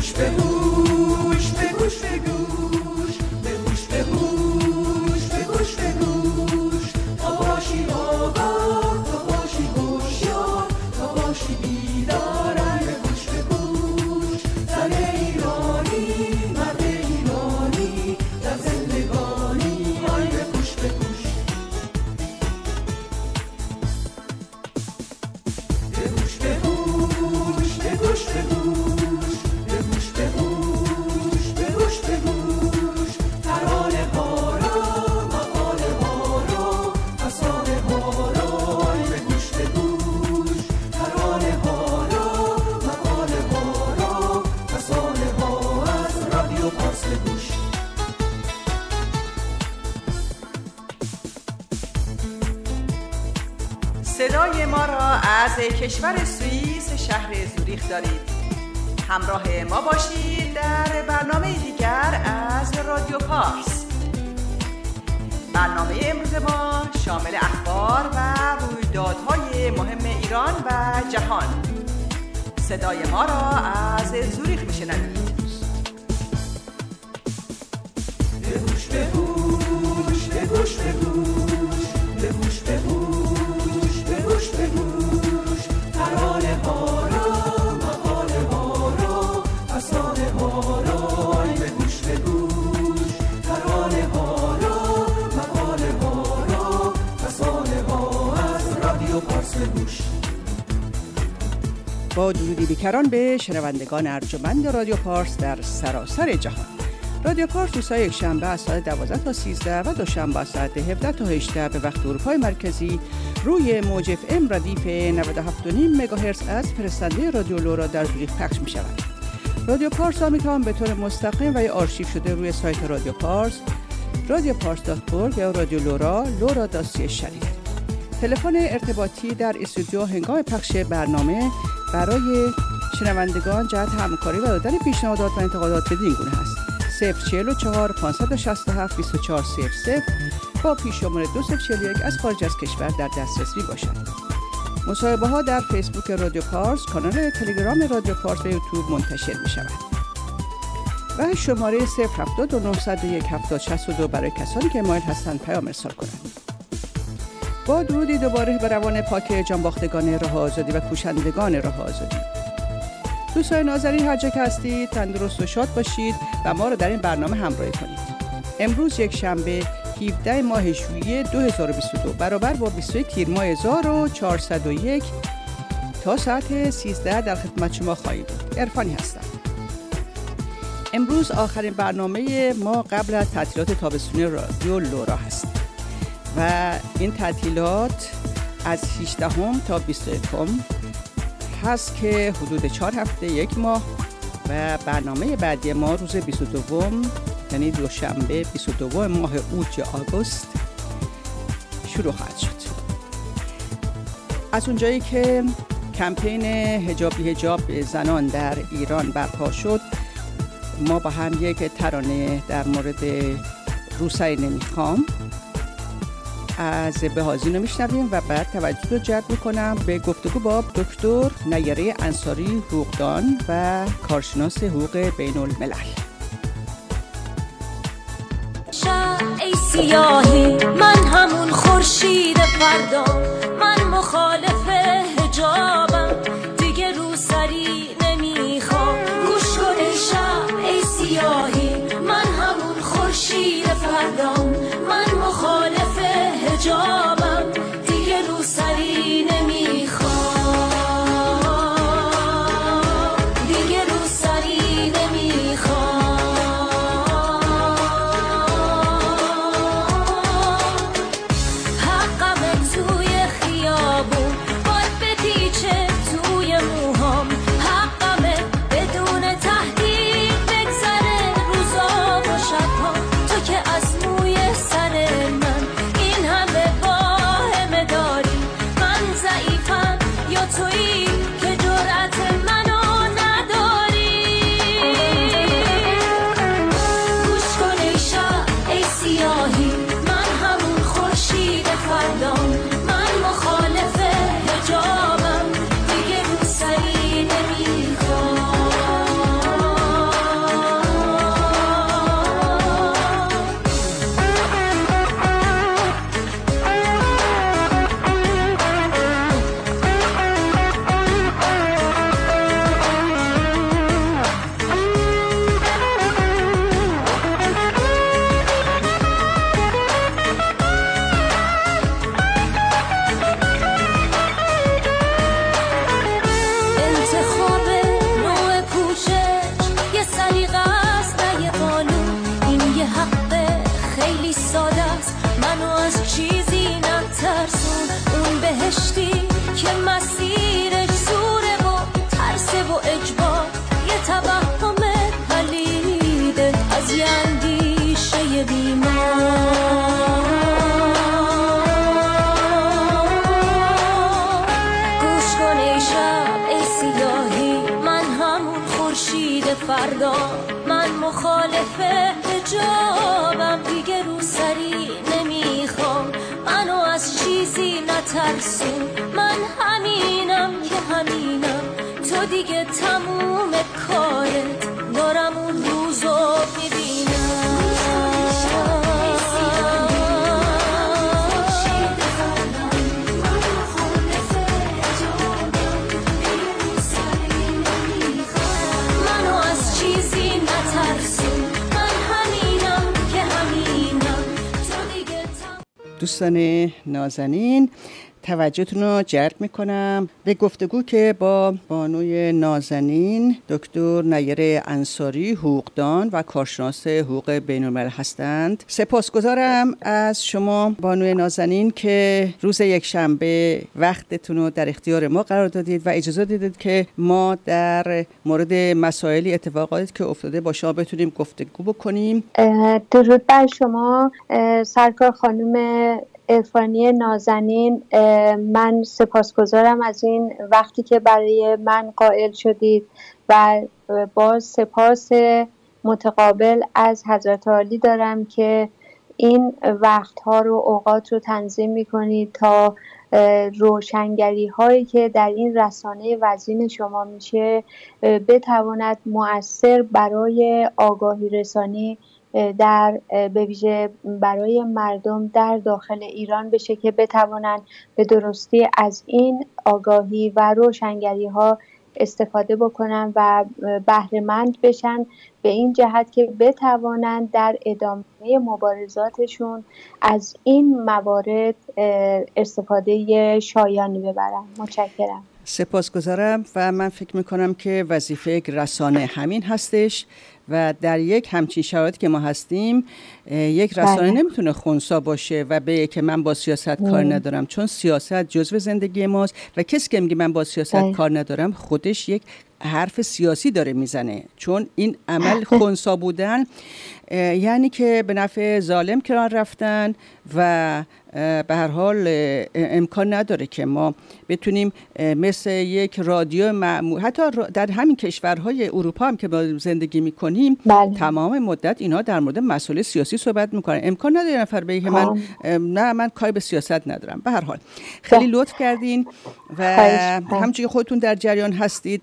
صدای ما را از کشور سوئیس شهر زوریخ دارید. همراه ما باشید در برنامه دیگر از رادیو پارس. برنامه امروز ما شامل اخبار و رویدادهای مهم ایران و جهان. صدای ما را از زوریخ میشنوید. بگوش بگوش بگوش بگوش بگوش بگوش بگوش بگوش ترانه ها را مقاله ها را افسانه ها را بگوش بگوش ترانه ها را مقاله ها را افسانه ها از رادیو پارس بگوش. با درودی بیکران به شنوندگان ارجمند رادیو پارس در سراسر جهان. رادیو پارس روزهای یکشنبه از ساعت 12 تا 13 و دوشنبه از ساعت 17 تا 18 به وقت اروپای مرکزی روی موج FM ردیف 97.5 مگاهرتز از فرستنده رادیو لورا در زوریخ پخش می شود. رادیو پارس را می توان به طور مستقیم و یا آرشیو شده روی سایت رادیو پارس radiopars.org یا رادیو لورا.ca شنید. تلفن ارتباطی در استودیو هنگام پخش برنامه برای شنوندگان جهت همکاری و دادن پیشنهادات و انتقادات بدین گونه است: 044 567 2400 با پیش شماره 2041 از خارج از کشور در دسترس می باشد. مصاحبه ها در فیسبوک رادیو پارس، کانال تلگرام رادیو پارس و یوتیوب منتشر می شود. و شماره 079017062 برای کسانی که مایل هستند پیام ارسال کنند. با درودی دوباره به روان پاک جانباختگان راه آزادی و کوشندگان راه آزادی. دوستان نازنین، هر جا که هستید تندرست و شاد باشید و ما رو در این برنامه همراهی کنید. امروز یک شنبه 17 ماه ژوئیه 2022 برابر با 21 تیر ماه 1401 تا ساعت 13 در خدمت شما خواهیم بود. عرفانی هستم. امروز آخرین برنامه ما قبل از تعطیلات تابستونی رادیو لورا هست و این تعطیلات از 18 تا 21 هست که حدود 4 هفته یک ماه و برنامه بعدی ما روز 22 یعنی دوشنبه 22 ماه اوت یا آگوست شروع خواهد شد. از اونجایی که کمپین حجاب زنان در ایران برپا شد، ما با هم یک ترانه در مورد روسری نمیخوام از بهازین رو میشنویم و بعد توجه رو جلب میکنم به گفتگو با دکتر نیره انصاری حقوقدان و کارشناس حقوق بین الملل. ای سیاهی من همون خورشید فردا، من مخالف حجابم دیگه روسری نمیخوام. گوش کن ای شب ای سیاهی من همون خورشید فردا، من مخالف حجابم دیگه روسری نمیخوام، دیگه روسری نمیخوام. حقم توی خیابون باید بپیچه توی موهام، حقمه بدون تهدید بگذره روزا و شبها. تو که از موی سر من این همه واهمه داری، من ضعیفم یا تویی که جرأت منو نداری. گوش کن ای شب ای سیاهی من همون خورشید فردام، من مخالف حجابم دیگه روسری نمیخوام. کشتی که مسیرش زوره و ترسه و اجبار، یه توهم پلیده از یه اندیشه بیمار. گوش کن ای شب ای سیاهی، من همون خورشید فردا، من مخالف حجابم، دیگه رو سری نمیخوام، منو از چیزی نترسون، من همینم که همینم، تو دیگه تموم کارت، دارم اون روزو میبینم. منو از چیزی نترسون، من همینم که همینم، تو دیگه دوستان نازنین، توجهتون رو جلب میکنم به گفتگو که با بانوی نازنین دکتر نیر انصاری، حقوقدان و کارشناس حقوق بین‌الملل هستند. سپاسگزارم از شما بانوی نازنین که روز یکشنبه وقتتون رو در اختیار ما قرار دادید و اجازه دادید که ما در مورد مسائلی اتفاقاتی که افتاده با شما بتونیم گفتگو بکنیم. درود بر شما سرکار خانم عرفانی نازنین. من سپاسگزارم از این وقتی که برای من قائل شدید و باز سپاس متقابل از حضرت عالی دارم که این وقتها رو، اوقات رو تنظیم میکنید تا روشنگری هایی که در این رسانه وزین شما میشه بتواند مؤثر برای آگاهی رسانی در به ویژه برای مردم در داخل ایران بشه که بتوانند به درستی از این آگاهی و روشنگری ها استفاده بکنن و بهره مند بشن، به این جهت که بتوانند در ادامه مبارزاتشون از این موارد استفاده شایانی ببرن. متشکرم. سپاسگزارم و من فکر میکنم که وظیفه یک رسانه همین هستش و در یک همچین شرایطی که ما هستیم یک رسانه نمیتونه خنثی باشه و بگه که من با سیاست کار ندارم، چون سیاست جزو زندگی ماست و کسی که میگه من با سیاست کار ندارم خودش یک حرف سیاسی داره میزنه، چون این عمل خنثی بودن یعنی که به نفع ظالم کنار رفتن و به هر حال امکان نداره که ما بتونیم مثل یک رادیو معمول، حتی در همین کشورهای اروپا هم که ما زندگی میکنیم تمام مدت اینها در مورد مسائل سیاسی صحبت میکنن. امکان نداره نفر بگه که من کاری به سیاست ندارم. به هر حال خیلی لطف کردین و همچنین که خودتون در جریان هستید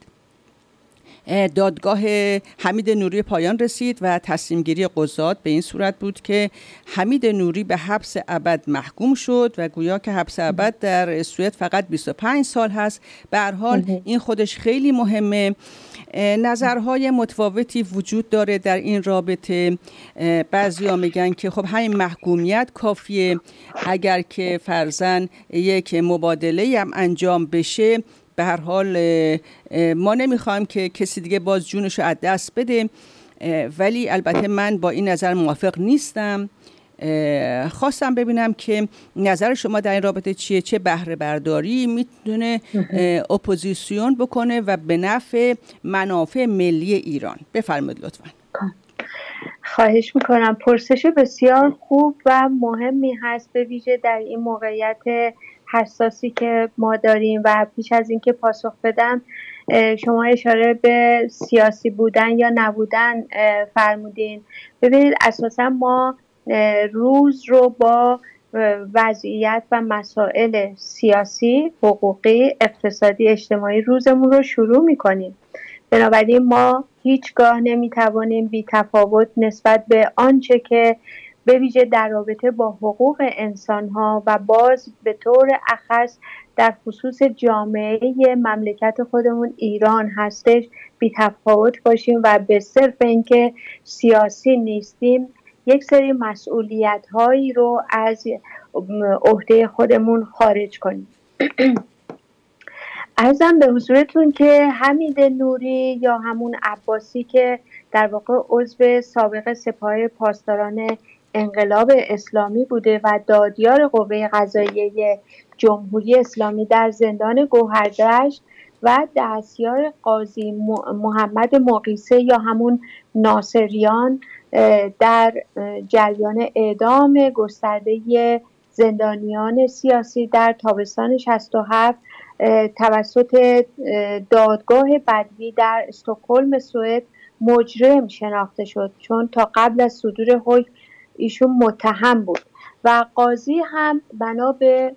دادگاه حمید نوری پایان رسید و تصمیم گیری قضات به این صورت بود که حمید نوری به حبس ابد محکوم شد و گویا که حبس ابد در سوئد فقط 25 سال هست. به هر حال این خودش خیلی مهمه. نظرهای متفاوتی وجود داره در این رابطه. بعضیا میگن که خب همین محکومیت کافیه، اگر که فرضاً یک مبادله هم انجام بشه به هر حال ما نمیخوایم که کسی دیگه باز جونش رو از دست بده، ولی البته من با این نظر موافق نیستم. خواستم ببینم که نظر شما در این رابطه چیه، چه بهره برداری میتونه اپوزیسیون بکنه و به نفع منافع ملی ایران. بفرمایید لطفاً. خواهش میکنم. پرسش بسیار خوب و مهمی هست، به ویژه در این موقعیت حساسی که ما داریم. و پیش از اینکه پاسخ بدم شما اشاره به سیاسی بودن یا نبودن فرمودین. ببینید اساسا ما روز رو با وضعیت و مسائل سیاسی، حقوقی، اقتصادی، اجتماعی روزمون رو شروع میکنیم. بنابراین ما هیچگاه نمیتوانیم بی تفاوت نسبت به آنچه که به ویژه در رابطه با حقوق انسان‌ها و باز به طور اخص در خصوص جامعه مملکت خودمون ایران هستش بی تفاوت باشیم و به صرف اینکه سیاسی نیستیم یک سری مسئولیت‌هایی رو از عهده خودمون خارج کنیم. عرضم به حضورتون که حمید نوری یا همون عباسی که در واقع عضو سابق سپاه پاسداران انقلاب اسلامی بوده و دادیار قوه قضاییه جمهوری اسلامی در زندان گوهردشت و دستیار قاضی محمد مقیسه یا همون ناصریان در جریان اعدام گسترده زندانیان سیاسی در تابستان 67 توسط دادگاه بدوی در استکهلم سوئد مجرم شناخته شد، چون تا قبل از صدور حکم ایشون متهم بود و قاضی هم بنا به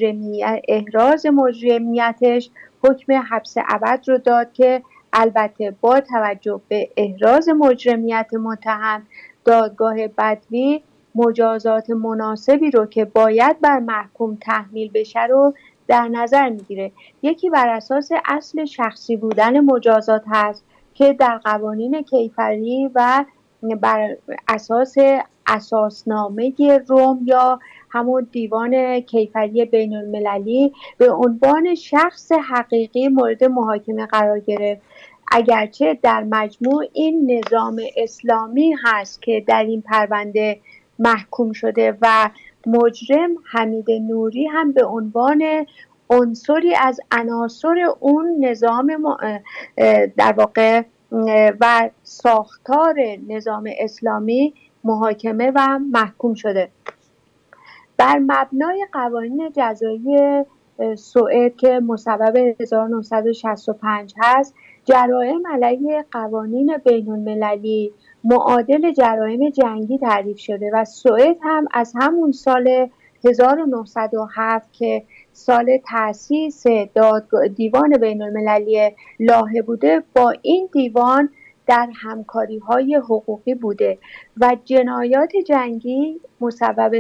احراز مجرمیتش حکم حبس ابد رو داد که البته با توجه به احراز مجرمیت متهم دادگاه بدوی مجازات مناسبی رو که باید بر محکوم تحمیل بشه رو در نظر میگیره. یکی بر اساس اصل شخصی بودن مجازات هست که در قوانین کیفری و بر اساس اساسنامه روم یا همون دیوان کیفری بین المللی به عنوان شخص حقیقی مورد محاکمه قرار گرفت. اگرچه در مجموع این نظام اسلامی هست که در این پرونده محکوم شده و مجرم حمید نوری هم به عنوان عنصری از عناصر اون نظام در واقع و ساختار نظام اسلامی محاکمه و محکوم شده. بر مبنای قوانین جزایی سوئد که مصوب 1965 هست، جرائم علیه قوانین بین المللی معادل جرائم جنگی تعریف شده و سوئد هم از همون سال 1907 که سال تأسیس دیوان بین المللی لاهه بوده با این دیوان در همکاری‌های حقوقی بوده و جنایات جنگی مصوب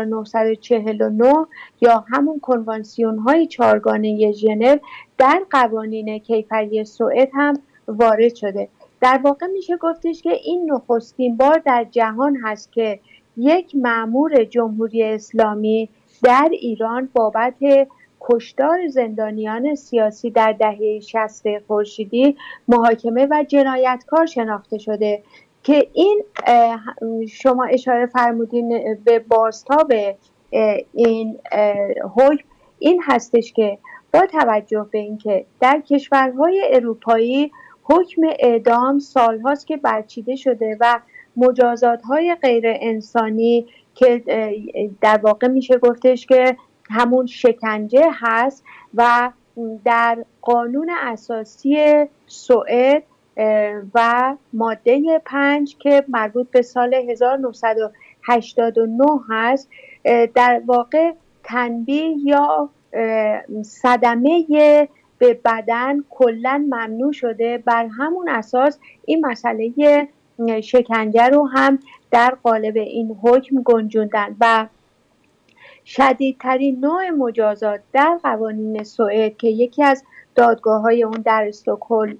1949 یا همون کنوانسیون‌های چهارگانه ژنو در قوانین کیفری سوئد هم وارد شده. در واقع میشه گفتش که این نخستین بار در جهان هست که یک مأمور جمهوری اسلامی در ایران بابت کشتار زندانیان سیاسی در دهه 60 خورشیدی محاکمه و جنایتکار شناخته شده که این شما اشاره فرمودین به بازتاب این حکم این هستش که با توجه به اینکه در کشورهای اروپایی حکم اعدام سالهاست که برچیده شده و مجازات‌های غیر انسانی که در واقع میشه گفتش که همون شکنجه هست و در قانون اساسی سوئد و ماده 5 که مربوط به سال 1989 هست در واقع تنبیه یا صدمه به بدن کلاً ممنوع شده. بر همون اساس این مسئله شکنجه رو هم در قالب این حکم گنجوندن و شدیدترین نوع مجازات در قوانین سوئد که یکی از دادگاه‌های اون در استکهلم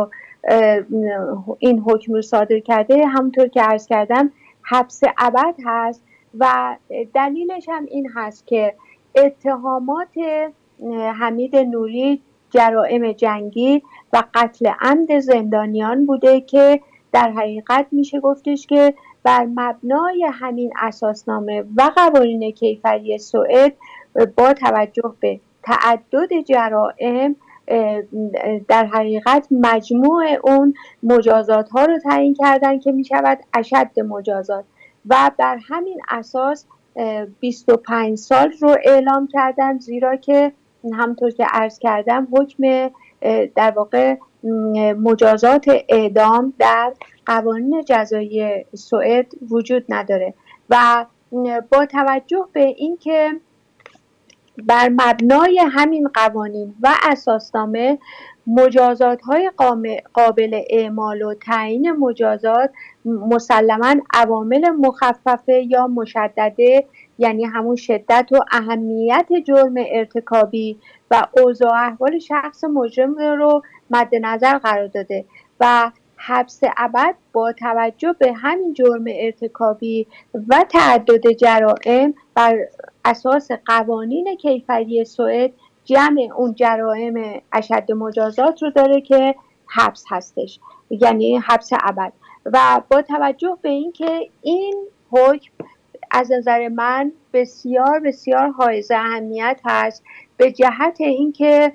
این حکم رو صادر کرده، همونطور که عرض کردم حبس ابد هست و دلیلش هم این هست که اتهامات حمید نوری جرائم جنگی و قتل عمد زندانیان بوده که در حقیقت میشه گفتش که بر مبنای همین اساسنامه و قوانین کیفری سوئد با توجه به تعدد جرائم در حقیقت مجموع اون مجازات ها رو تعیین کردن که می شود اشد مجازات و بر همین اساس 25 سال رو اعلام کردن، زیرا که همونطور که عرض کردم حکم در واقع مجازات اعدام در قوانین جزایی سوئد وجود نداره و با توجه به اینکه بر مبنای همین قوانین و اساسنامه مجازات‌های قابل اعمال و تعیین مجازات مسلماً عوامل مخففه یا مشدده، یعنی همون شدت و اهمیت جرم ارتکابی و اوضاع احوال شخص مجرم رو مد نظر قرار داده و حبس ابد با توجه به همین جرم ارتکابی و تعدد جرائم بر اساس قوانین کیفری سوئد جمع اون جرائم اشد مجازات رو داره که حبس هستش، یعنی حبس ابد. و با توجه به اینکه این حکم از نظر من بسیار بسیار حائز اهمیت هست، به جهت اینکه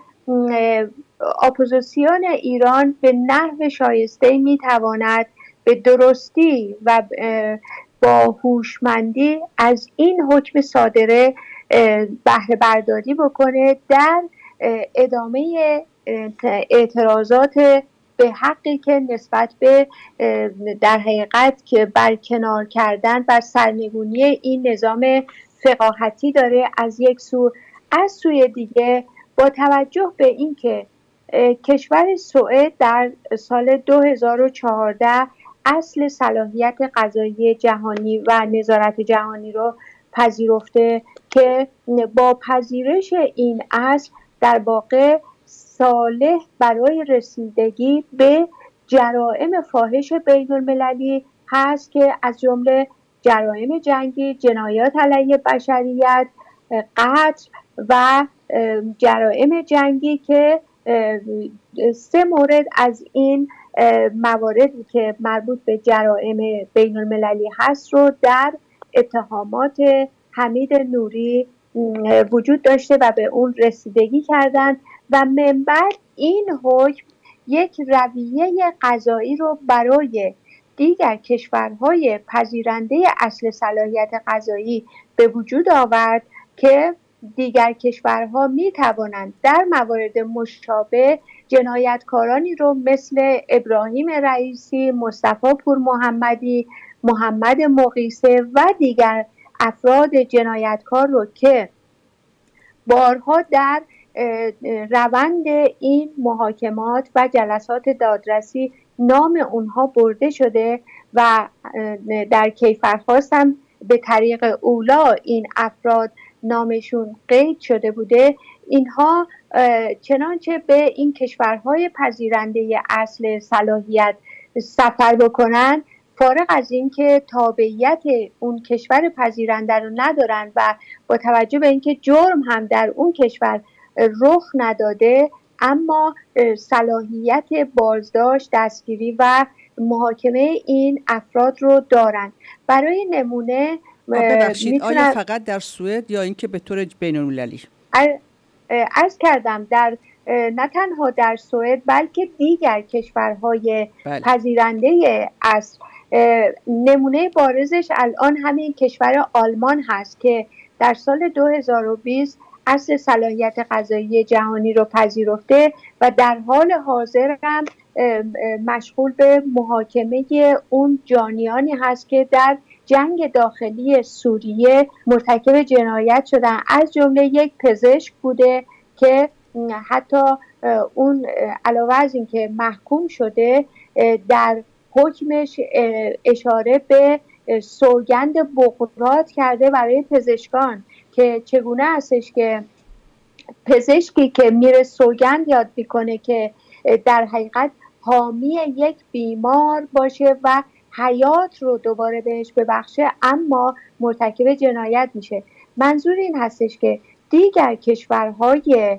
اپوزیسیون ایران به نحو شایسته میتواند به درستی و با هوشمندی از این حکم صادره بهره برداری بکنه در ادامه اعتراضات به حقی که نسبت به در حقیقت که برکنار کردن و سرنگونی این نظام فقاهتی داره از یک سو. از سوی دیگه با توجه به اینکه کشور سوئد در سال 2014 اصل صلاحیت قضایی جهانی و نظارت جهانی رو پذیرفته که با پذیرش این اصل در واقع صالح برای رسیدگی به جرائم فاحش بین المللی هست که از جمله جرایم جنگی، جنایات علیه بشریت، قتل و جرایم جنگی که 3 مورد از این مواردی که مربوط به جرایم بین المللی هست رو در اتهامات حمید نوری وجود داشته و به اون رسیدگی کردند و من بعد این حکم یک رویه قضایی رو برای دیگر کشورهای پذیرنده اصل صلاحیت قضایی به وجود آورد که دیگر کشورها می توانند در موارد مشابه جنایتکارانی رو مثل ابراهیم رئیسی، مصطفی پور محمدی، محمد مقیسه و دیگر افراد جنایتکار رو که بارها در روند این محاکمات و جلسات دادرسی نام اونها برده شده و در کیفرخواست هم به طریق اولا این افراد نامشون قید شده بوده، اینها چنانچه به این کشورهای پذیرنده اصل صلاحیت سفر بکنن، فارغ از اینکه تابعیت اون کشور پذیرنده رو ندارن و با توجه به اینکه جرم هم در اون کشور رخ نداده، اما صلاحیت بازداشت، دستگیری و محاکمه این افراد رو دارن. برای نمونه ببخشید، آیا فقط در سوئد یا اینکه به طور بین‌المللی؟ عرض کردم در نه تنها در سوئد بلکه دیگر کشورهای پذیرنده اصل. نمونه بارزش الان همین کشور آلمان هست که در سال 2020 اصل صلاحیت قضایی جهانی رو پذیرفته و در حال حاضر هم مشغول به محاکمه اون جانیانی هست که در جنگ داخلی سوریه مرتکب جنایت شدن، از جمله یک پزشک بوده که حتی اون علاوه از این که محکوم شده در حکمش اشاره به سوگند بقرات کرده برای پزشکان که چگونه هستش که پزشکی که میره سوگند یاد میکنه که در حقیقت حامی یک بیمار باشه و حیات رو دوباره بهش ببخشه، اما مرتکب جنایت میشه. منظور این هستش که دیگر کشورهای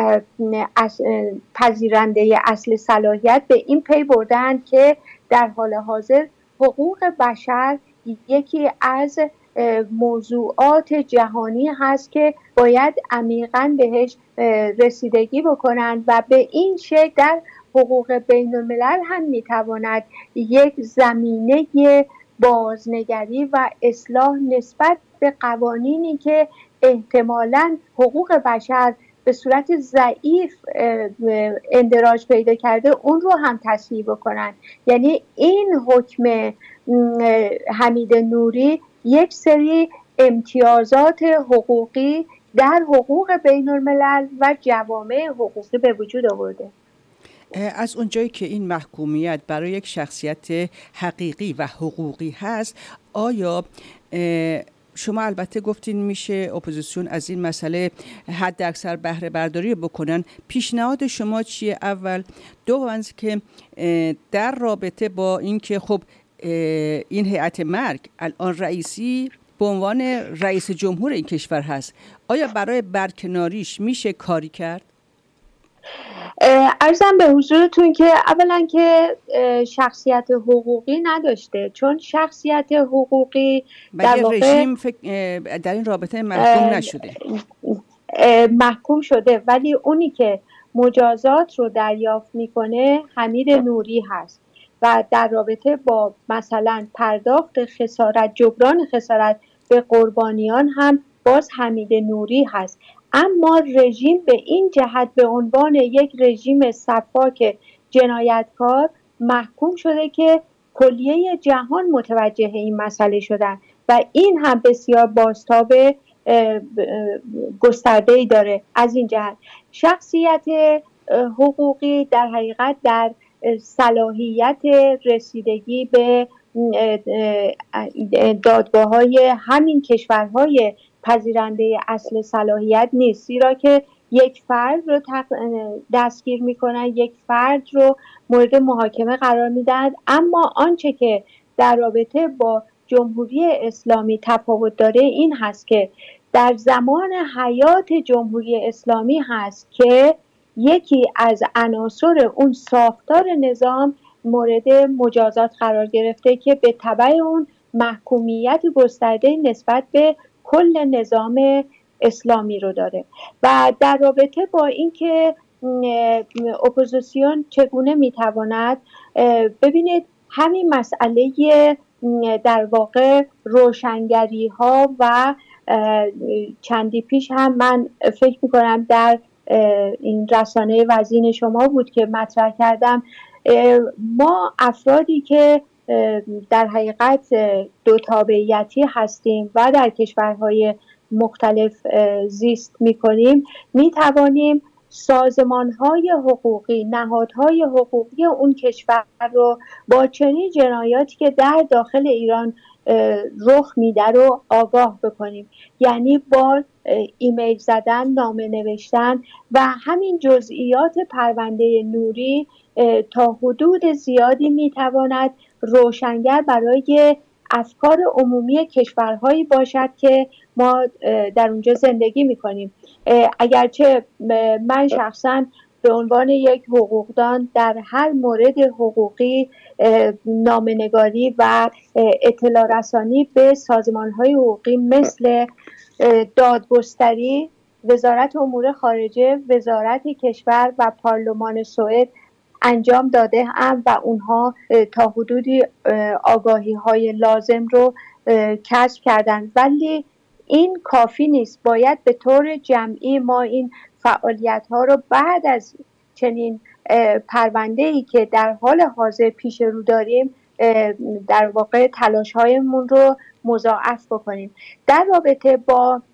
پذیرنده اصل صلاحیت به این پی بردن که در حال حاضر حقوق بشر یکی از موضوعات جهانی هست که باید عمیقاً بهش رسیدگی بکنند و به این شکل در حقوق بین الملل هم میتواند یک زمینه بازنگری و اصلاح نسبت به قوانینی که احتمالاً حقوق بشر به صورت ضعیف اندراج پیدا کرده اون رو هم تصویب بکنن. یعنی این حکم حمید نوری یک سری امتیازات حقوقی در حقوق بین الملل و جوامع حقوقی به وجود آورده. از اونجایی که این محکومیت برای یک شخصیت حقیقی و حقوقی هست، آیا شما البته گفتین میشه اپوزیسیون از این مسئله حد اکثر بهره برداری بکنن، پیشنهاد شما چیه؟ اول دوم که در رابطه با اینکه خب این هیئت مرگ الان رئیسی به عنوان رئیس جمهور این کشور هست، آیا برای برکناریش میشه کاری کرد؟ عرضم به حضورتون که اولا که شخصیت حقوقی نداشته، چون شخصیت حقوقی در واقع رژیم در این رابطه محکوم نشده، محکوم شده، ولی اونی که مجازات رو دریافت میکنه حمید نوری هست و در رابطه با مثلا پرداخت خسارت، جبران خسارت به قربانیان هم باز حمید نوری هست. اما رژیم به این جهت به عنوان یک رژیم سفاک جنایتکار محکوم شده که کلیه جهان متوجه این مسئله شدن و این هم بسیار بازتاب گسترده‌ای داره. از این جهت شخصیت حقوقی در حقیقت در صلاحیت رسیدگی به دادگاه‌های همین کشورهای پذیرنده اصل صلاحیت نیست، زیرا که یک فرد رو دستگیر میکنن، یک فرد رو مورد محاکمه قرار میدن. اما آنچه که در رابطه با جمهوری اسلامی تفاوت داره این هست که در زمان حیات جمهوری اسلامی هست که یکی از عناصر اون ساختار نظام مورد مجازات قرار گرفته که به تبع اون محکومیت گسترده نسبت به کل نظام اسلامی رو داره. و در رابطه با اینکه اپوزیسیون چگونه میتواند، ببینید همین مسئله در واقع روشنگری ها و چندی پیش هم من فکر میکنم در این رسانه وزین شما بود که مطرح کردم، ما افرادی که در حقیقت دو تابعیتی هستیم و در کشورهای مختلف زیست میکنیم، میتوانیم سازمانهای حقوقی، نهادهای حقوقی اون کشور رو با چنین جنایاتی که در داخل ایران رخ میده رو آگاه بکنیم. یعنی با ایمیل زدن، نامه نوشتن و همین جزئیات پرونده نوری تا حدود زیادی میتواند روشنگر برای افکار عمومی کشورهایی باشد که ما در اونجا زندگی میکنیم. اگرچه من شخصا به عنوان یک حقوقدان در هر مورد حقوقی نامه‌نگاری و اطلاع رسانی به سازمان‌های حقوقی مثل دادگستری، وزارت امور خارجه، وزارت کشور و پارلمان سوئد انجام داده ام و اونها تا حدودی آگاهی‌های لازم رو کسب کردن. ولی این کافی نیست، باید به طور جمعی ما این فعالیت‌ها رو بعد از چنین پرونده‌ای که در حال حاضر پیش رو داریم در واقع تلاش‌هایمون رو مضاعف بکنیم. در رابطه با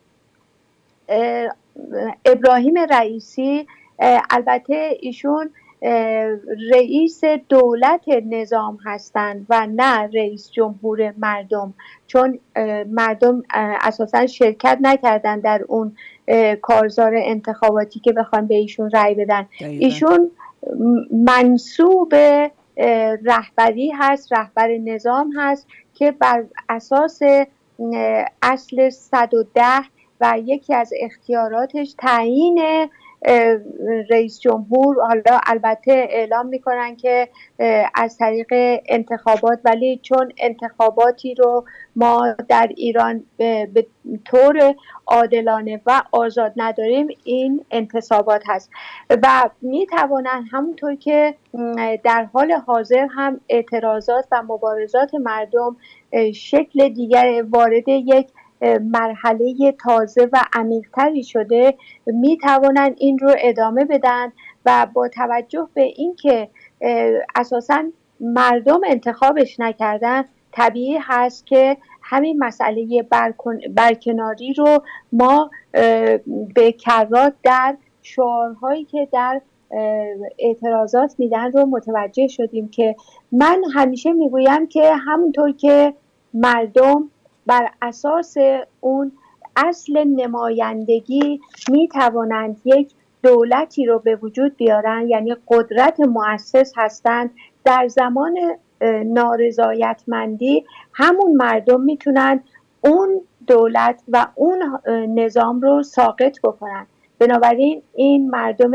ابراهیم رئیسی، البته ایشون رئیس دولت نظام هستند و نه رئیس جمهور مردم، چون مردم اساساً شرکت نکردن در اون کارزار انتخاباتی که بخوان به ایشون رأی بدن. ایشون منسوب رهبری هست، رهبر نظام هست که بر اساس اصل 110 و یکی از اختیاراتش تعیین رئیس جمهور، حالا البته اعلام میکنن که از طریق انتخابات، ولی چون انتخاباتی رو ما در ایران به طور عادلانه و آزاد نداریم، این انتصابات هست و میتوانن همونطور که در حال حاضر هم اعتراضات و مبارزات مردم شکل دیگر وارد یک مرحله تازه و عمیق‌تری شده، میتوانند این رو ادامه بدن و با توجه به اینکه اساساً مردم انتخابش نکردن، طبیعی هست که همین مسئله برکناری رو ما به کرات در شعارهایی که در اعتراضات میدن رو متوجه شدیم که من همیشه میگویم که همونطور که مردم بر اساس اون اصل نمایندگی می توانند یک دولتی رو به وجود بیارن، یعنی قدرت مؤسس هستند، در زمان نارضایتمندی همون مردم میتونن اون دولت و اون نظام رو ساقط بکنن. بنابراین این مردم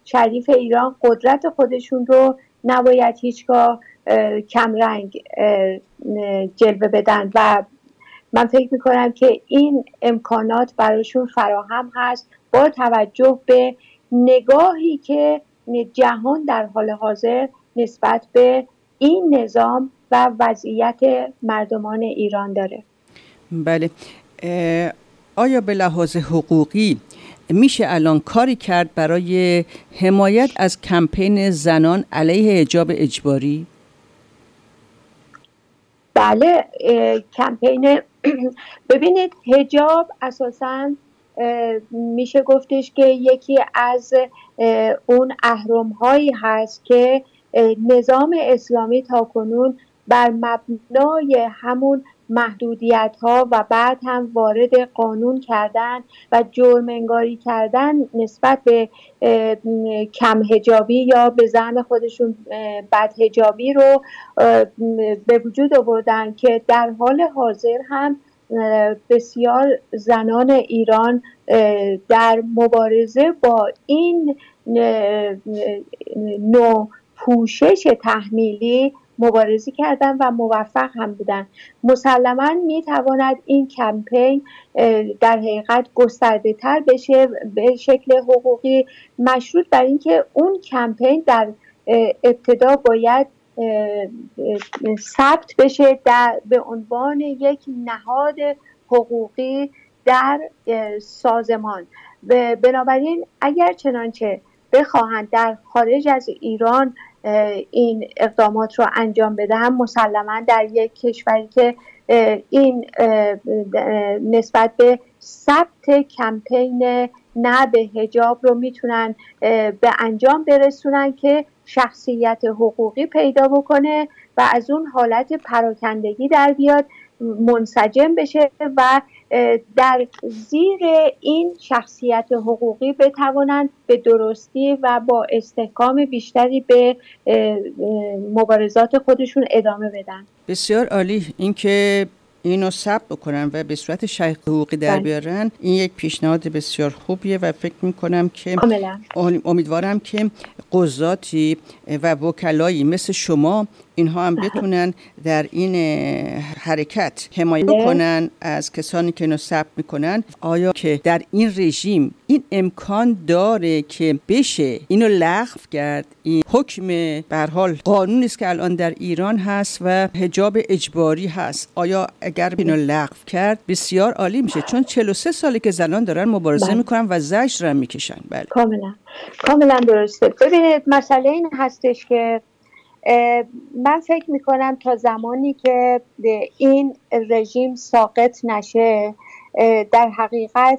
شریف ایران قدرت خودشون رو نباید هیچگاه کمرنگ جلوه بدن و من فکر میکنم که این امکانات براشون فراهم هست با توجه به نگاهی که جهان در حال حاضر نسبت به این نظام و وضعیت مردمان ایران داره. بله. آیا به لحاظ حقوقی میشه الان کاری کرد برای حمایت از کمپین زنان علیه حجاب اجباری؟ بله، کمپین ببینید حجاب اساساً میشه گفتش که یکی از اون اهرم‌هایی هست که نظام اسلامی تاکنون بر مبنای همون محدودیت‌ها و بعد هم وارد قانون کردن و جرم انگاری کردن نسبت به کم حجابی یا به زعم خودشون بد حجابی رو به وجود آوردن که در حال حاضر هم بسیار زنان ایران در مبارزه با این نوع پوشش تحمیلی مبارزه کردن و موفق هم بودن. مسلماً میتواند این کمپین در حقیقت گسترده تر بشه به شکل حقوقی، مشروط بر اینکه اون کمپین در ابتدا باید ثبت بشه به عنوان یک نهاد حقوقی در سازمان. بنابراین اگر چنانچه بخواهند در خارج از ایران این اقدامات رو انجام بدهم، مسلماً در یک کشوری که این نسبت به ثبت کمپین نه به حجاب رو میتونن به انجام برسونن که شخصیت حقوقی پیدا بکنه و از اون حالت پراکندگی در بیاد، منسجم بشه و در زیر این شخصیت حقوقی بتوانند به درستی و با استحکام بیشتری به مبارزات خودشون ادامه بدن. بسیار عالی. اینکه اینو ثبت بکنن و به صورت شایع حقوقی در بیارن، این یک پیشنهاد بسیار خوبیه و فکر میکنم که امیدوارم که قضاتی و وکلایی مثل شما اینها هم بتونن در این حرکت حمایت کنن از کسانی که اینو ثبت میکنن. آیا که در این رژیم این امکان داره که بشه اینو لغو کرد؟ این حکم به هر حال قانونی است که الان در ایران هست و حجاب اجباری هست. آیا اگر اینو لغو کرد بسیار عالی میشه، چون 43 ساله که زنان دارن مبارزه میکنن و زجر هم میکشن. بله کاملا درسته. ببینید مسئله این هستش که من فکر میکنم تا زمانی که این رژیم ساقط نشه، در حقیقت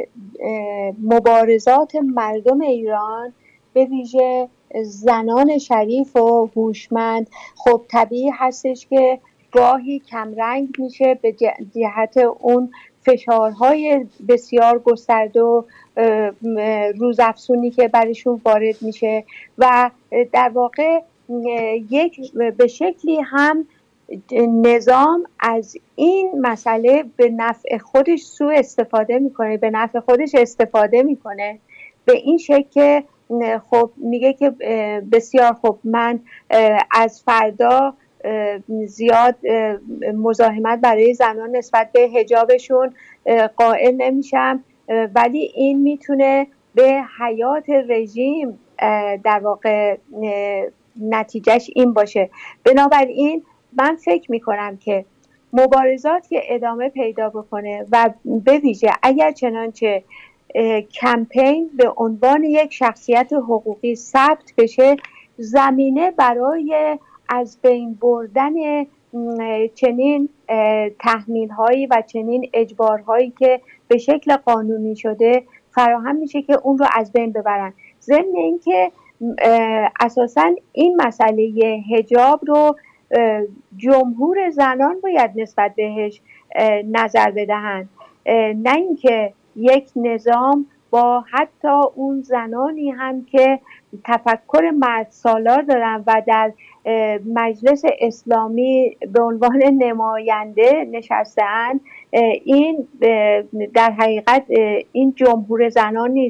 مبارزات مردم ایران به ویژه زنان شریف و هوشمند خب طبیعی هستش که گاهی کمرنگ میشه به جهت اون فشارهای بسیار گسترده و روزافزونی که برشون وارد میشه و در واقع یک به شکلی هم نظام از این مسئله به نفع خودش سوء استفاده میکنه، به نفع خودش استفاده میکنه به این شکل که خب میگه که بسیار خب من از فردا زیاد مزاحمت برای زنان نسبت به حجابشون قائل نمیشم، ولی این میتونه به حیات رژیم در واقع نتیجهش این باشه. بنابراین من فکر میکنم که مبارزات که ادامه پیدا بکنه و به ویژه اگر چنانچه کمپین به عنوان یک شخصیت حقوقی ثبت بشه، زمینه برای از بین بردن چنین تحمیل‌هایی و چنین اجبارهایی که به شکل قانونی شده فراهم میشه که اون رو از بین ببرن. ضمن اینکه اساساً این مسئله حجاب رو جمهور زنان باید نسبت بهش نظر بدهند، نه اینکه یک نظام با حتی اون زنانی هم که تفکر مرد سالار دارن و در مجلس اسلامی به عنوان نماینده نشسته‌اند، این در حقیقت این جمهور زنان نیست.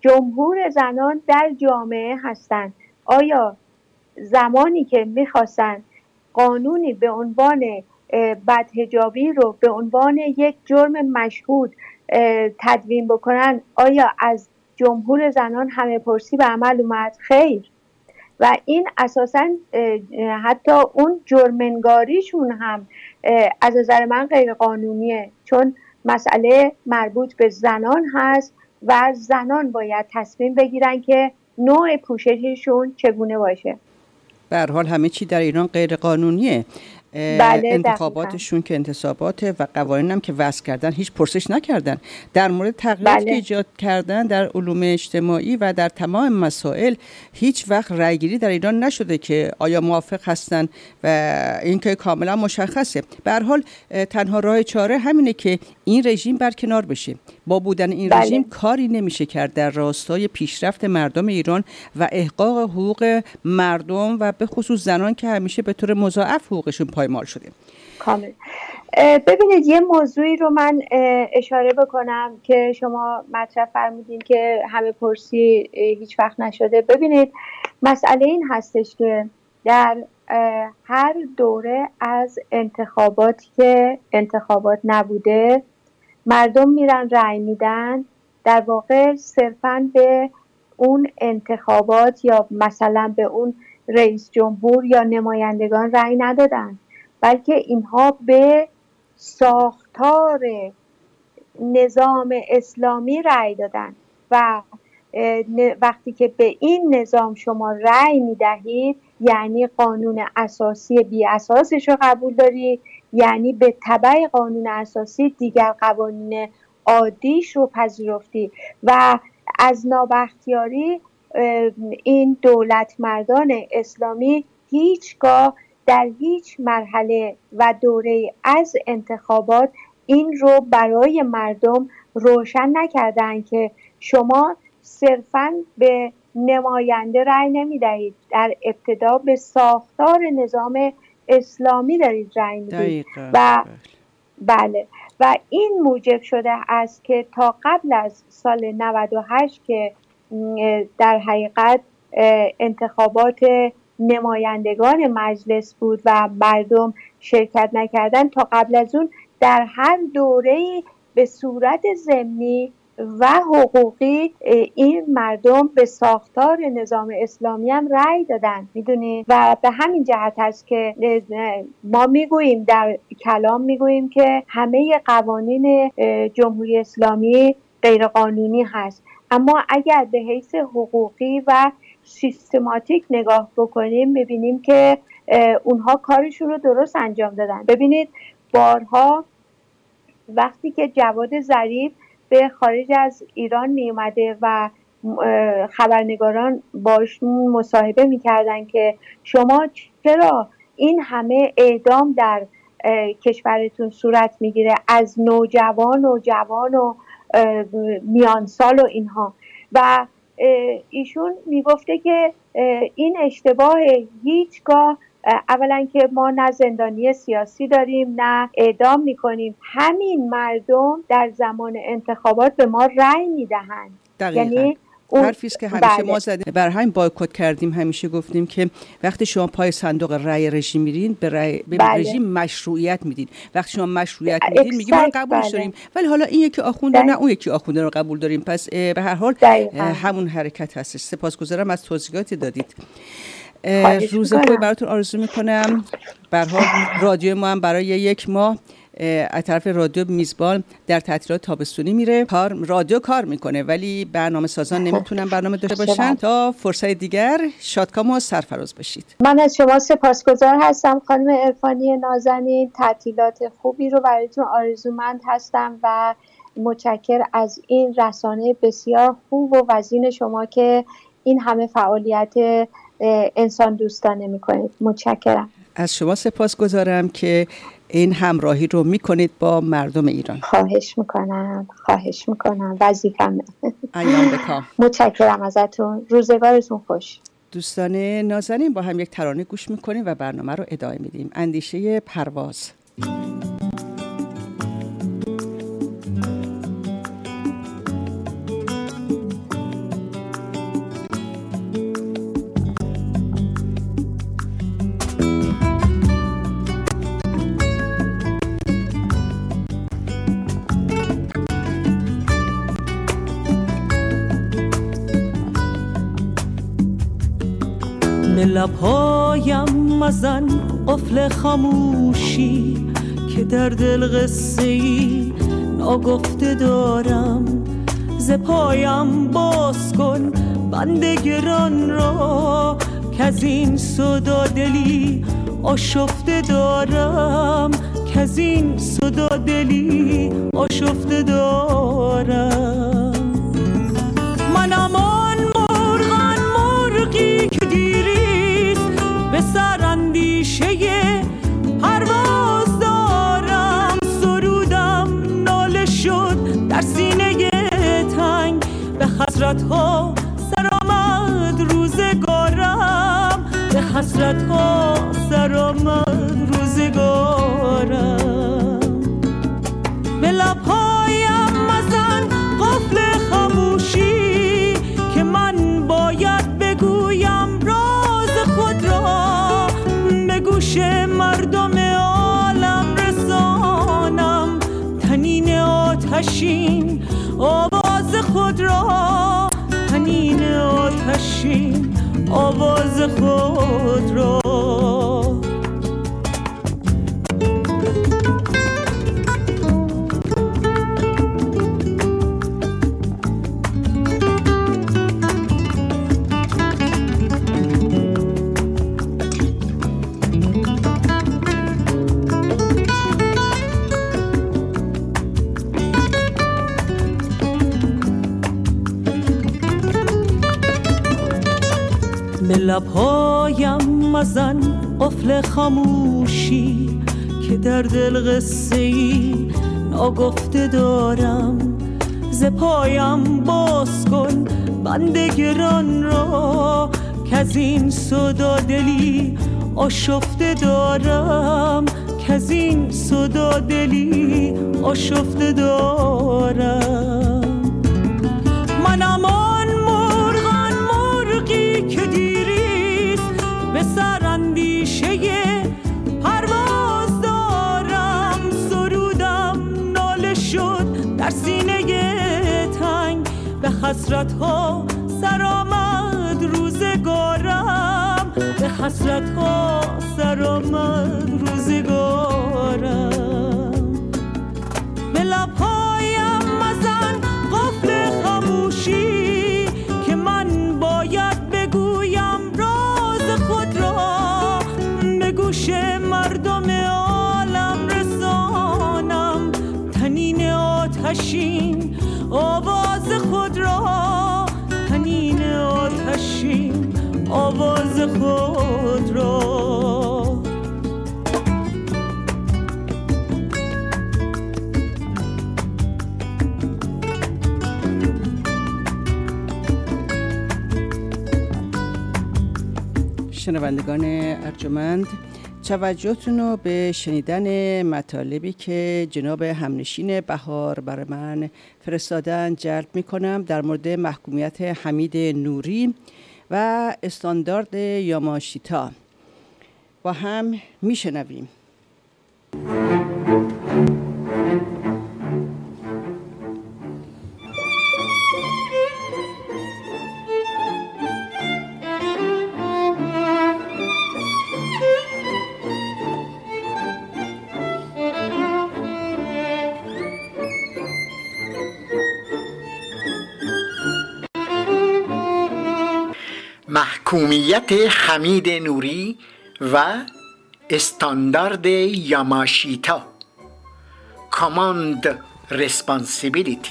جمهور زنان در جامعه هستند. آیا زمانی که میخواستن قانونی به عنوان بدحجابی رو به عنوان یک جرم مشهود تدوین بکنن، آیا از جمهور زنان همه پرسی به عمل اومد؟ خیر. و این اساساً حتی اون جرمنگاریشون هم از نظر من غیر قانونیه، چون مسئله مربوط به زنان هست و زنان باید تصمیم بگیرن که نوع پوشششون چگونه باشه. به هر حال همه چی در ایران غیر قانونیه. بله، انتخاباتشون که انتصابات و قوانین هم که وضع کردن هیچ پرسش نکردن. در مورد تغییراتی که ایجاد کردن در علوم اجتماعی و در تمام مسائل هیچ وقت رأیگیری در ایران نشده که آیا موافق هستن و این که کاملا مشخصه. به هر حال تنها راه چاره همینه که این رژیم برکنار بشه. با بودن این رژیم کاری نمیشه کرد در راستای پیشرفت مردم ایران و احقاق حقوق مردم و به خصوص زنان که همیشه به طور مضاعف حقوقشون پایمال شده. کامل. ببینید یه موضوعی رو من اشاره بکنم که شما مطرح فرمودین که همه پرسی هیچ وقت نشده. ببینید مسئله این هستش که در هر دوره از انتخاباتی که انتخابات نبوده مردم میرن رأی میدن، در واقع صرفاً به اون انتخابات یا مثلا به اون رئیس جمهور یا نمایندگان رأی ندادن، بلکه اینها به ساختار نظام اسلامی رأی دادن و وقتی که به این نظام شما رأی میدهید یعنی قانون اساسی بی اساسش رو قبول داری، یعنی به تبع قانون اساسی دیگر قوانین عادیش رو پذیرفتی و از نابختیاری این دولت مردان اسلامی هیچگاه در هیچ مرحله و دوره از انتخابات این رو برای مردم روشن نکردن که شما صرفاً به نماینده رأی نمیدهید، در ابتدا به ساختار نظام اسلامی دارید رأی میدید و بله و این موجب شده است که تا قبل از سال 98 که در حقیقت انتخابات نمایندگان مجلس بود و مردم شرکت نکردن، تا قبل از اون در هر دوره‌ای به صورت ضمنی و حقوقی این مردم به ساختار نظام اسلامی هم رأی دادن، میدونید. و به همین جهت است که ما میگوییم در کلام میگوییم که همه قوانین جمهوری اسلامی غیر قانونی هست، اما اگر به حیث حقوقی و سیستماتیک نگاه بکنیم ببینیم که اونها کارشون رو درست انجام دادن. ببینید بارها وقتی که جواد ظریف به خارج از ایران می اومده و خبرنگاران باشون مصاحبه می کردن که شما چرا این همه اعدام در کشورتون صورت می گیره از نوجوان و جوان و میانسال و اینها، و ایشون می گفته که این اشتباه، هیچگاه اولا که ما نه زندانی سیاسی داریم نه اعدام میکنیم، همین مردم در زمان انتخابات به ما رأی میدهند. یعنی حرفی است که همیشه ما زدیم، بر همین بایکوت کردیم، همیشه گفتیم که وقتی شما پای صندوق رأی رژیم میرین به رژیم مشروعیت میدین، وقتی شما مشروعیت میدین میگیم ما قبولش داریم، ولی حالا این یکی آخونده نه اون یکی آخونده رو قبول داریم. پس به هر حال همون حرکت هستش. سپاسگزارم از توضیحاتی دادید. روز خوبی براتون آرزو میکنم. به هر حال رادیو ما هم برای 1 ماه از طرف رادیو میزبان در تعطیلات تابستونی میره. رادیو کار میکنه ولی برنامه سازان نمیتونن برنامه داشته باشن. تا فرصت دیگر شادکام و سرفراز باشید. من از شما سپاسگزار هستم خانم عرفانی نازنین. تعطیلات خوبی رو براتون آرزومند هستم و متشکر از این رسانه بسیار خوب و وزین شما که این همه فعالیت انسان دوستانه میکنید. متشکرم. از شما سپاسگزارم که این همراهی رو میکنید با مردم ایران. خواهش میکنم وظیفه‌مه. ایام بکام. متشکرم ازتون. روزگارتون خوش. دوستان نازنین، با هم یک ترانه گوش میکنیم و برنامه رو ادامه میدیم. اندیشه پرواز. به لبهایم مزن قفل خاموشی که در دل قصه‌ای ناگفته دارم. ز پایم باز کن بند گران را که از این صدا دلی آشفته دارم، که از این صدا دلی آشفته دارم. منم آن مرغی که دیریست به سراندیشه پرواز دارم. سرودم ناله شد در سینه تنگ، به حسرت ها سر آمد روزگارم، به حسرت ها سر آمد روزگارم. به لبهایم مزن قفل خاموشی که من باید بگویم راز خود را، به گوش مردم عالم رسانم طنین آتشین آواز خود را، طنین آتشین آواز خود را. به لبهایم مزن قفل خاموشی که در دل قصه‌ای ناگفته دارم. ز پایم باز کن بند گران را که از این صدا دلی آشفته دارم، که از این صدا دلی آشفته دارم. منم آن مرغی که دیریست به سراندیشه پرواز دارم. سرودم ناله شد در سینه تنگ، به حسرت ها سر آمد روزگارم، به حسرت ها سر آمد روزگارم. به لبهایم مزن قفل خاموشی که من باید بگویم راز خود را، به گوش مردم عالم رسانم طنین آتشین آواز خود را، طنین آتشین آواز خود را. شنوندگان ارجمند، توجهتون رو به شنیدن مطالبی که جناب همنشین بهار برای من فرستادن جلب میکنم در مورد محکومیت حمید نوری و استاندارد یاماشیتا. با هم میشنویم. محکومیت حمید نوری و استاندارد یاماشیتا، کاماند ریسپانسیبیلیتی.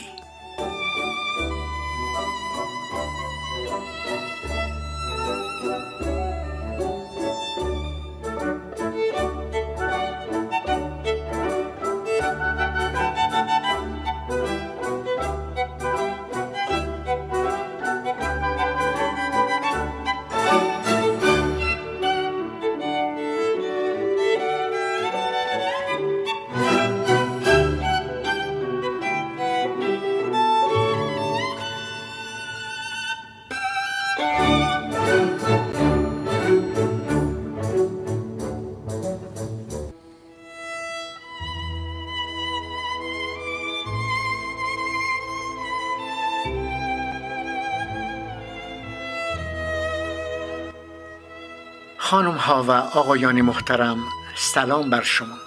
خانم ها و آقایان محترم، سلام بر شما.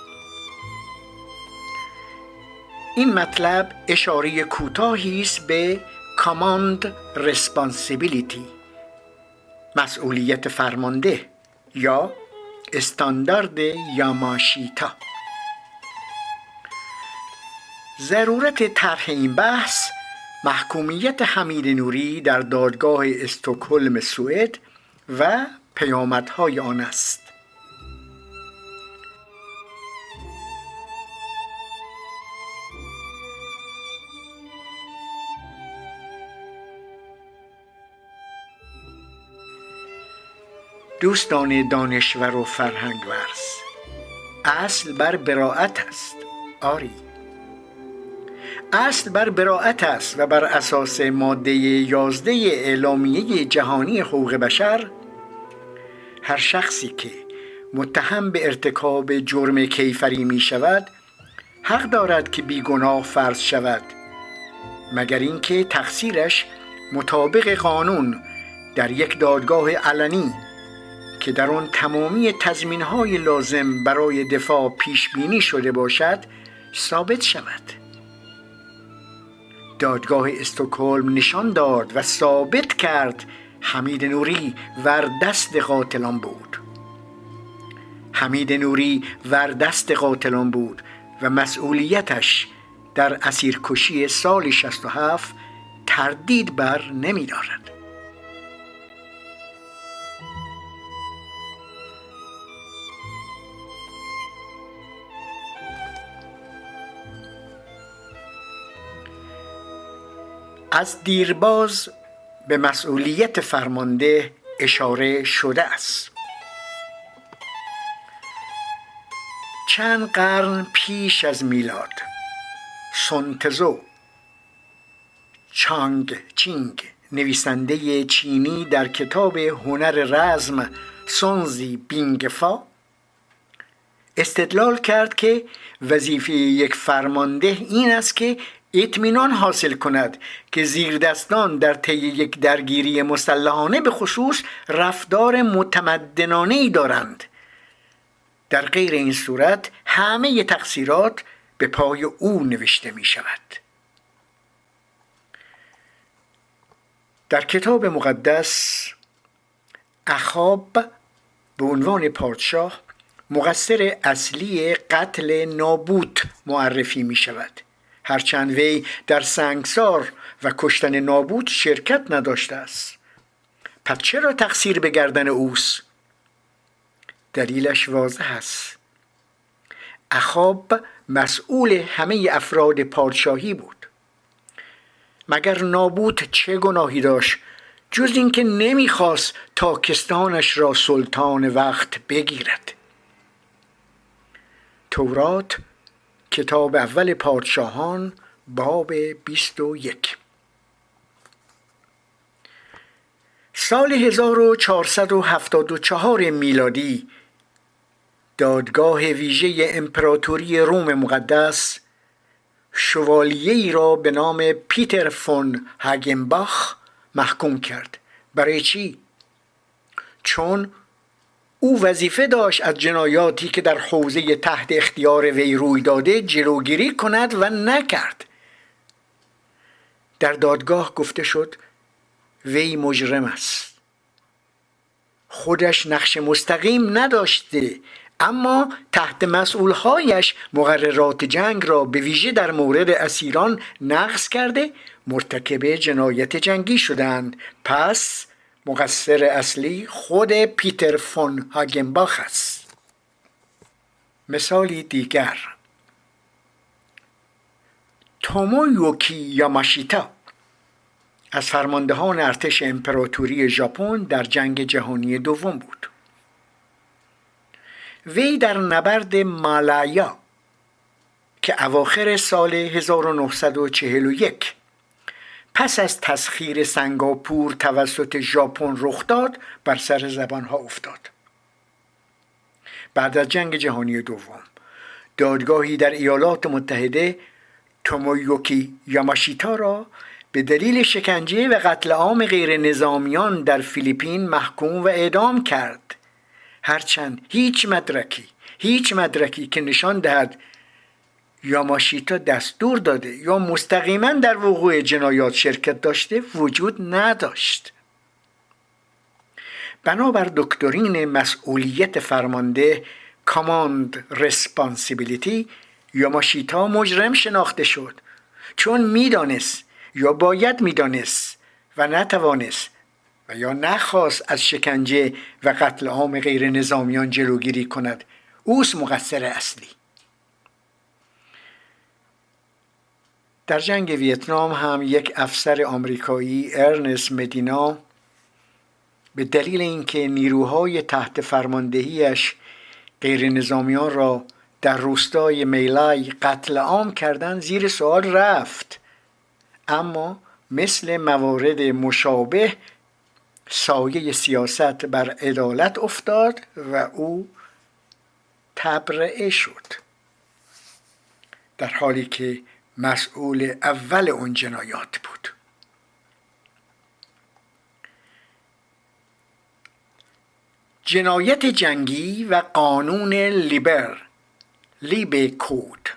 این مطلب اشاره کوتاهی است به کاماند ریسپانسیبیلیتی، مسئولیت فرمانده یا استاندارد یاماشیتا. ضرورت طرح این بحث محکومیت حمید نوری در دادگاه استکهلم سوئد و پیامدهای آن است. دوستان دانشور و فرهنگ ورز، اصل بر براءت است. آری، اصل بر براءت است و بر اساس ماده 11 اعلامیه جهانی حقوق بشر هر شخصی که متهم به ارتکاب جرم کیفری می شود حق دارد که بیگناه فرض شود، مگر اینکه تقصیرش مطابق قانون در یک دادگاه علنی که در آن تمامی تضمین‌های لازم برای دفاع پیش بینی شده باشد ثابت شود. دادگاه استکهلم نشان داد و ثابت کرد حمید نوری ور دست قاتلان بود. حمید نوری ور دست قاتلان بود و مسئولیتش در اسیرکشی سال 67 تردید بر نمی دارد. از دیرباز به مسئولیت فرمانده اشاره شده است. چند قرن پیش از میلاد سون تزو چانگ چینگ، نویسنده چینی، در کتاب هنر رزم سونزی بینگفا استدلال کرد که وظیفه یک فرمانده این است که اطمینان حاصل کند که زیردستان در طی یک درگیری مسلحانه به خصوص رفتار متمدنانه‌ای دارند. در غیر این صورت همه تقصیرات به پای او نوشته می شود. در کتاب مقدس اخاب به عنوان پادشاه مقصر اصلی قتل نابوت معرفی می شود، هرچند وی در سنگسار و کشتن نابوت شرکت نداشته است. پس چرا تقصیر به گردن اوست؟ دلیلش واضح است. اخاب مسئول همه افراد پادشاهی بود. مگر نابوت چه گناهی داشت جز اینکه نمیخواست تاکستانش را سلطان وقت بگیرد؟ تورات کتاب اول پادشاهان باب 21. سال 1474 میلادی دادگاه ویژه امپراتوری روم مقدس شوالیه‌ای را به نام پیتر فون هاگنباخ محکوم کرد. برای چی؟ چون او وظیفه داشت از جنایاتی که در حوزه تحت اختیار وی روی داده جلوگیری کند و نکرد. در دادگاه گفته شد وی مجرم است. خودش نقش مستقیم نداشته، اما تحت مسئولهایش مقررات جنگ را به ویژه در مورد اسیران نقض کرده مرتکب جنایت جنگی شدند. پس مقصر اصلی خود پیتر فون هاگنباخ است. مثالی دیگر، تومویوکی یاماشیتا از فرماندهان ارتش امپراتوری ژاپن در جنگ جهانی دوم بود. وی در نبرد مالایا که اواخر سال 1941 پس از تسخیر سنگاپور توسط ژاپن رخ داد بر سر زبانها افتاد. بعد از جنگ جهانی دوم دادگاهی در ایالات متحده تومویوکی یاماشیتا را به دلیل شکنجه و قتل عام غیر نظامیان در فیلیپین محکوم و اعدام کرد. هرچند هیچ مدرکی که نشان دهد یاماشیتا دستور داده یا مستقیما در وقوع جنایات شرکت داشته وجود نداشت. بنابر دکترین مسئولیت فرمانده کاماند ریسپانسیبیلیتی، یاماشیتا مجرم شناخته شد چون میدانست یا باید میدانست و نتوانست و یا نخواست از شکنجه و قتل عام غیر نظامیان جلوگیری کند. اوست مقصر اصلی. در جنگ ویتنام هم یک افسر آمریکایی ارنست مدینا به دلیل اینکه نیروهای تحت فرماندهیش غیر نظامیان را در روستای میلای قتل عام کردن زیر سوال رفت، اما مثل موارد مشابه سایه سیاست بر عدالت افتاد و او تبرئه شد، در حالی که مسئول اول اون جنایات بود. جنایت جنگی و قانون لیبر کود.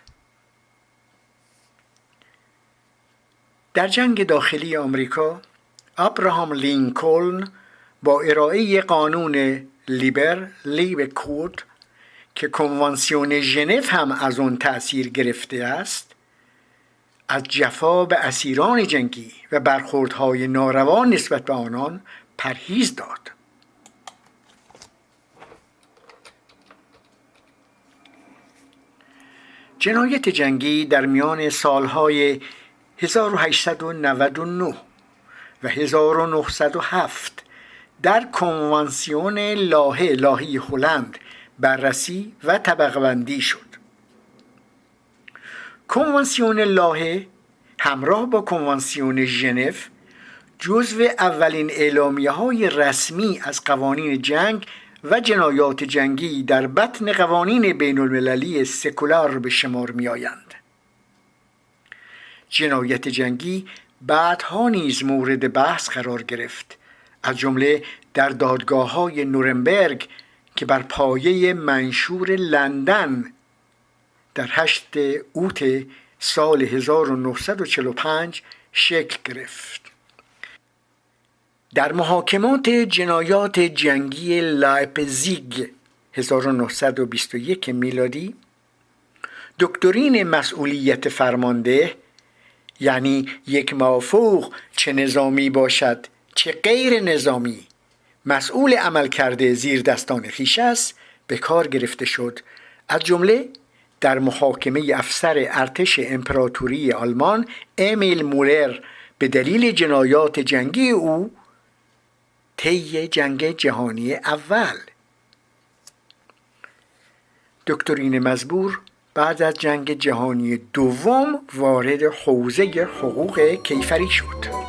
در جنگ داخلی آمریکا ابراهام لینکلن با ارائه قانون لیبر کود که کنوانسیون ژنو هم از آن تأثیر گرفته است، از جفا به اسیران جنگی و برخوردهای ناروا نسبت به آنان پرهیز داد. جنایت جنگی در میان سالهای 1899 و 1907 در کنوانسیون لاهی هلند بررسی و طبقه بندی شد. کنوانسیون لاهه همراه با کنوانسیون ژنو جزو اولین اعلامیه‌های رسمی از قوانین جنگ و جنایات جنگی در بطن قوانین بین المللی سکولار به شمار می آیند. جنایت جنگی بعدها نیز مورد بحث قرار گرفت، از جمله در دادگاه‌های نورنبرگ که بر پایه منشور لندن در 8 اوت سال 1945 شکل گرفت. در محاکمات جنایات جنگی لایپزیگ 1921 میلادی، دکترین مسئولیت فرمانده، یعنی یک مافوق چه نظامی باشد چه غیر نظامی مسئول عمل کرده زیر دستان خویش است، به کار گرفته شد. از جمله در محاکمه افسر ارتش امپراتوری آلمان امیل مولر به دلیل جنایات جنگی او طی جنگ جهانی اول. دکترین مزبور بعد از جنگ جهانی دوم وارد حوزه حقوق کیفری شد.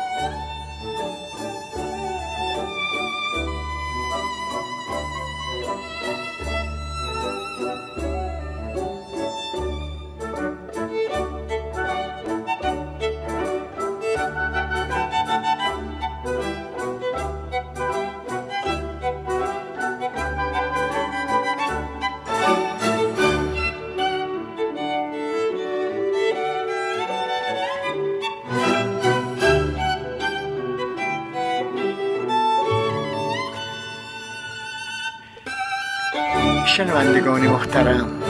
شنوندگان محترم،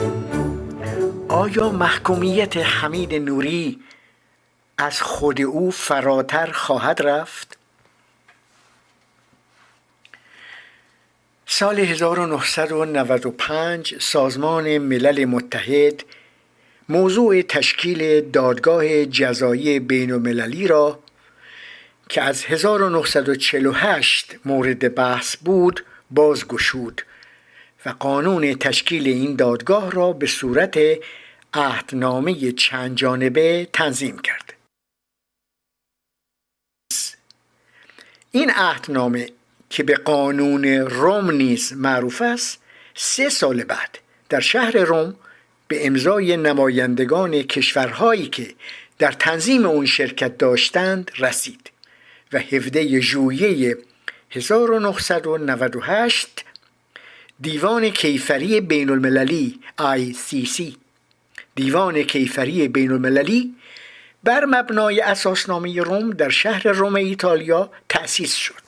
آیا محکومیت حمید نوری از خود او فراتر خواهد رفت؟ سال 1995 سازمان ملل متحد موضوع تشکیل دادگاه جزایی بین المللی را که از 1948 مورد بحث بود بازگشود و قانون تشکیل این دادگاه را به صورت عهدنامه چند جانبه تنظیم کرد. این عهدنامه که به قانون روم نیز معروف است، 3 سال بعد در شهر روم به امضای نمایندگان کشورهایی که در تنظیم اون شرکت داشتند رسید و 17 ژوئیه 1998 دیوان کیفری بین المللی ICC، دیوان کیفری بین المللی، بر مبنای اساسنامه روم در شهر روم ایتالیا تأسیس شد.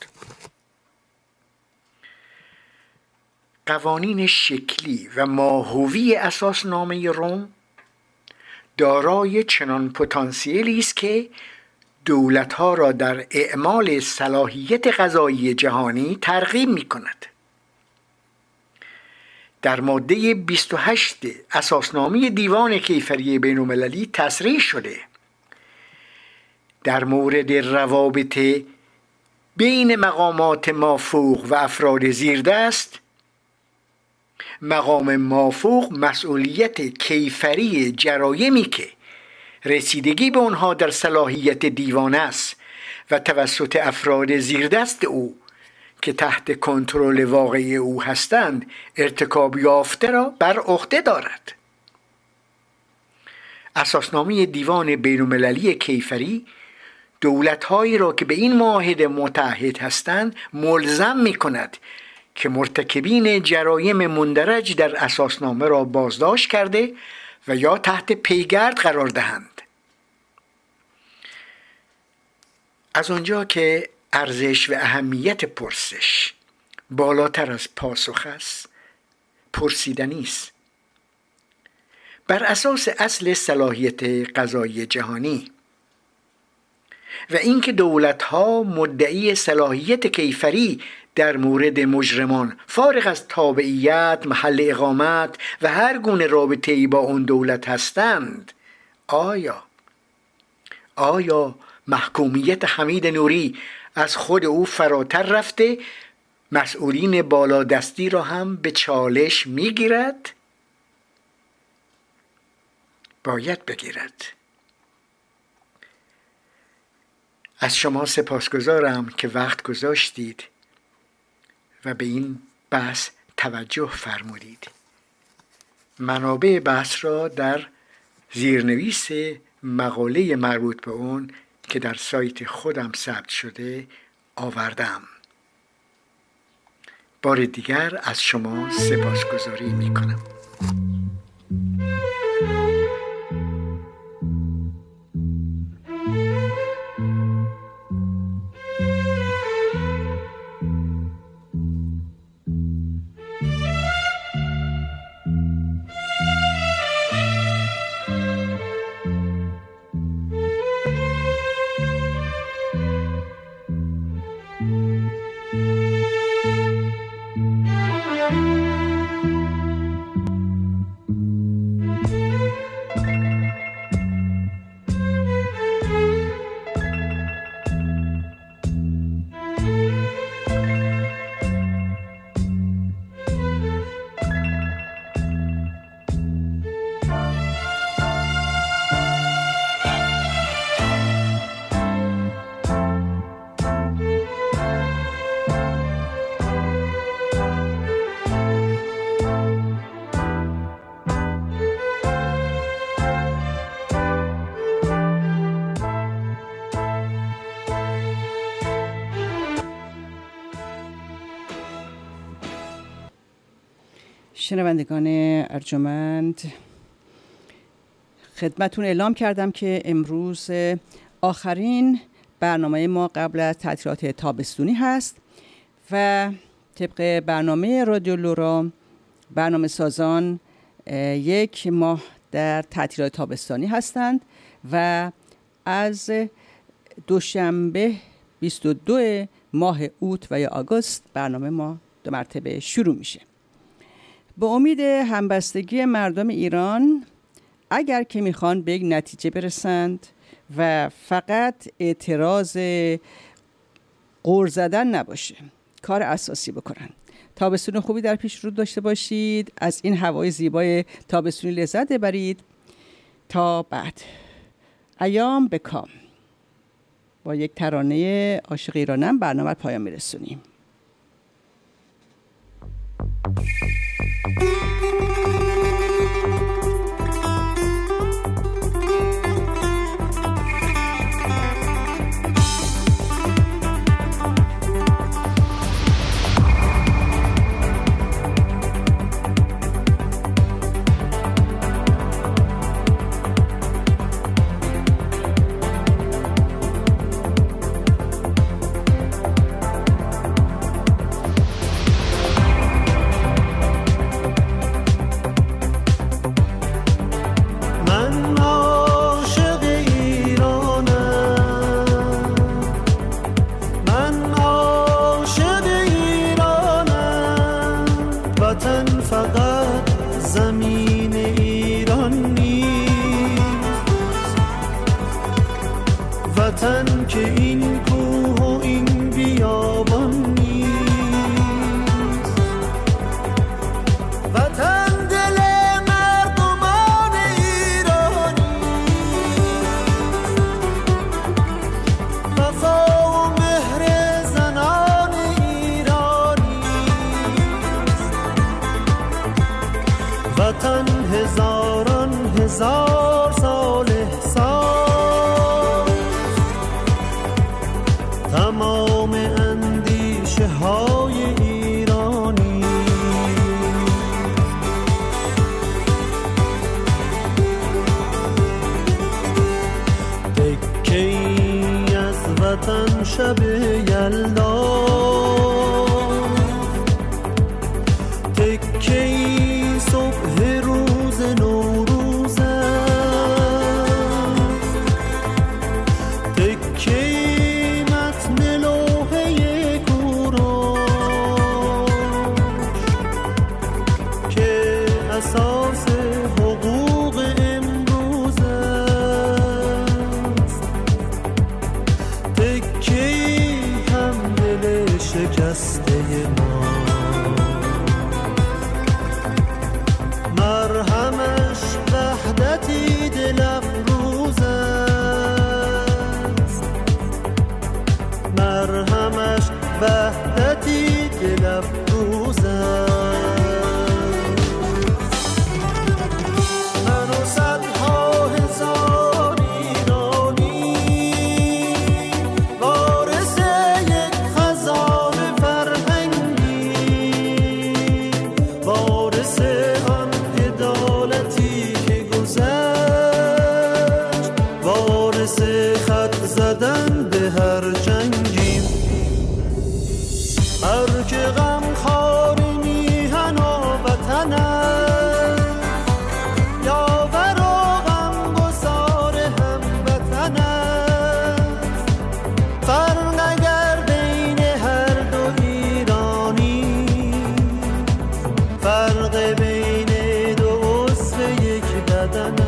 قوانین شکلی و ماهوی اساسنامه روم دارای چنان پتانسیلی است که دولت‌ها را در اعمال صلاحیت قضایی جهانی ترغیب می‌کند. در ماده 28 اساسنامه دیوان کیفری بین المللی تصریح شده در مورد روابط بین مقامات مافوق و افراد زیردست، مقام مافوق مسئولیت کیفری جرایمی که رسیدگی به آنها در صلاحیت دیوان است و توسط افراد زیردست او که تحت کنترل واقعی او هستند ارتکاب یافته را بر عهده دارد. اساسنامه دیوان بین المللی کیفری دولت‌هایی را که به این معاهده متعهد هستند ملزم می‌کند که مرتکبین جرایم مندرج در اساسنامه را بازداشت کرده و یا تحت پیگرد قرار دهند. از آنجا که ارزش و اهمیت پرسش بالاتر از پاسخ است، پرسیدنی است. بر اساس اصل صلاحیت قضایی جهانی و اینکه دولت‌ها مدعی صلاحیت کیفری در مورد مجرمان فارغ از تابعیت، محل اقامت و هر گونه رابطه‌ای با آن دولت هستند، آیا محکومیت حمید نوری از خود او فراتر رفته مسئولین بالادستی را هم به چالش میگیرد؟ باید بگیرد. از شما سپاسگزارم که وقت گذاشتید و به این بحث توجه فرمودید. منابع بحث را در زیرنویس مقاله مربوط به اون که در سایت خودم ثبت شده آوردم. بار دیگر از شما سپاسگزاری میکنم. شنوندگان ارجمند، خدمتون اعلام کردم که امروز آخرین برنامه ما قبل از تعطیلات تابستونی هست و طبق برنامه رادیو لورا برنامه سازان یک ماه در تعطیلات تابستانی هستند و از دوشنبه 22 ماه اوت و یا آگوست برنامه ما 2 مرتبه شروع میشه. با امید همبستگی مردم ایران اگر که میخوان به یک نتیجه برسند و فقط اعتراض غر زدن نباشه، کار اساسی بکنن. تابستون خوبی در پیش رو داشته باشید، از این هوای زیبای تابستونی لذت ببرید. تا بعد، ایام به کام. با یک ترانه عاشق ایرانم برنامه پایان میرسونیم. شب یلدا تکه‌ای صبح روز نوروز تکه‌ای متن لوحه کوروش که اساس حقوق امروز است تکه‌ای هم دل شکسته ما مرهمش وحدتی دل افروز است مرهمش وحدتی دل افروز است من و صدها هزار ایرانی وارث یک خزان فرهنگی وارث آن عدالتی که گذشت وارث خط زدن به هر جنگیم هر که غمخواری میهن و وطن است یاور و غمگسار هموطن است فرق اگر بین هر دو ایرانی فرق بین دو عضو یک بدن